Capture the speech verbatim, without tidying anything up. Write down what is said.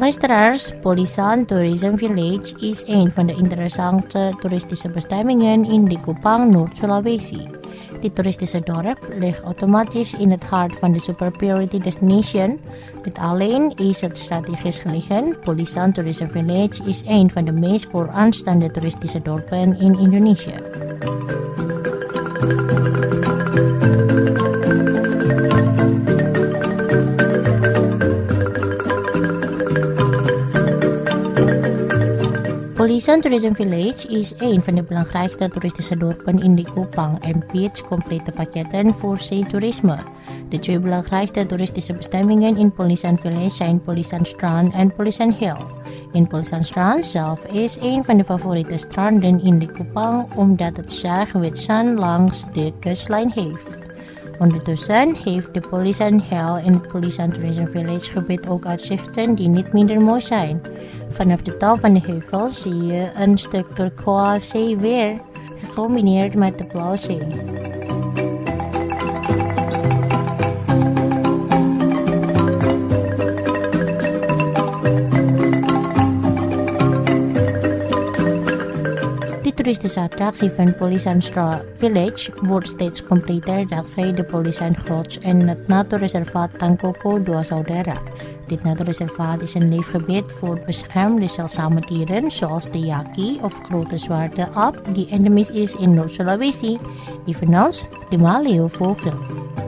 Luisteraars, Polisan Tourism Village is een van de interessante toeristische bestemmingen in Likupang, Noord-Sulawesi. Dit toeristische dorp ligt automatisch in het hart van de Super Priority Destination. Niet alleen is het strategisch gelegen, Polisan Tourism Village is een van de meest vooraanstaande toeristische dorpen in Indonesië. Polisan Tourism Village is een van de belangrijkste toeristische dorpen in Likupang en biedt complete pakketten voor zeetoerisme. De twee belangrijkste toeristische bestemmingen in Polisan Village zijn Polisan Strand en Polisan Hill. In Polisan Strand zelf is een van de favoriete stranden in Likupang omdat het zaag wit zand langs de kustlijn heeft. Ondertussen heeft de Polisan Hill en het Polisan Tourism Village gebied ook uitzichten die niet minder mooi zijn. Vanaf de top van de heuvels zie je een stuk turquoise zeeweer, gecombineerd met de blauwe zee. De toeristische attractie van Polisan Strand Village wordt steeds completer dankzij de Polisan Grots en het natuurreservaat Tangkoko Dua Saudara. Dit natuurreservaat is een leefgebied voor beschermde zeldzame dieren zoals de yaki of grote zwarte aap die endemisch is in Noord-Sulawesi, evenals de maleeuwvogel.